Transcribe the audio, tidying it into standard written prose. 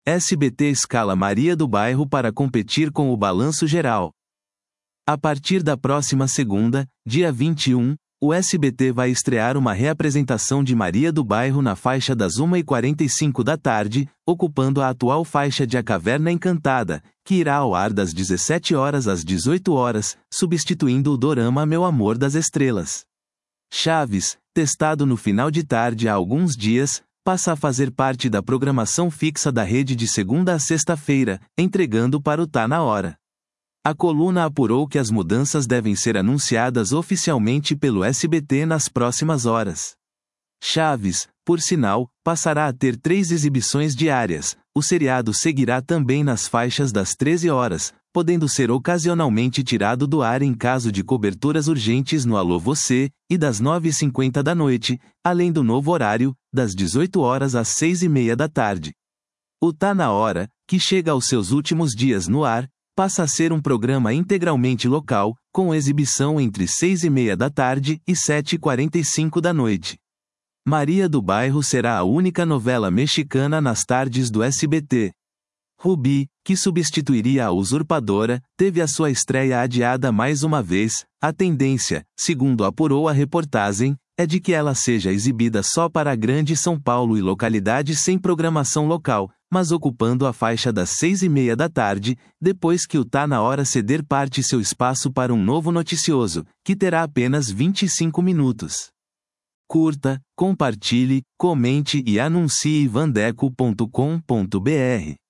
SBT escala Maria do Bairro para competir com o Balanço Geral. A partir da próxima segunda, dia 21, o SBT vai estrear uma reapresentação de Maria do Bairro na faixa das 1h45 da tarde, ocupando a atual faixa de A Caverna Encantada, que irá ao ar das 17 horas às 18 horas, substituindo o dorama Meu Amor das Estrelas. Chaves, testado no final de tarde há alguns dias, passa a fazer parte da programação fixa da rede de segunda a sexta-feira, entregando para o Tá na Hora. A coluna apurou que as mudanças devem ser anunciadas oficialmente pelo SBT nas próximas horas. Chaves, por sinal, passará a ter 3 exibições diárias. O seriado seguirá também nas faixas das 13 horas, podendo ser ocasionalmente tirado do ar em caso de coberturas urgentes no Alô Você, e das 9h50 da noite, além do novo horário, das 18 horas às 6h30 da tarde. O Tá na Hora, que chega aos seus últimos dias no ar, passa a ser um programa integralmente local, com exibição entre 6h30 da tarde e 7h45 da noite. Maria do Bairro será a única novela mexicana nas tardes do SBT. Rubi, que substituiria a Usurpadora, teve a sua estreia adiada mais uma vez. A tendência, segundo apurou a reportagem, é de que ela seja exibida só para a Grande São Paulo e localidades sem programação local, mas ocupando a faixa das 6h30 da tarde, depois que o Tá na Hora ceder parte seu espaço para um novo noticioso, que terá apenas 25 minutos. Curta, compartilhe, comente e anuncie vandeco.com.br.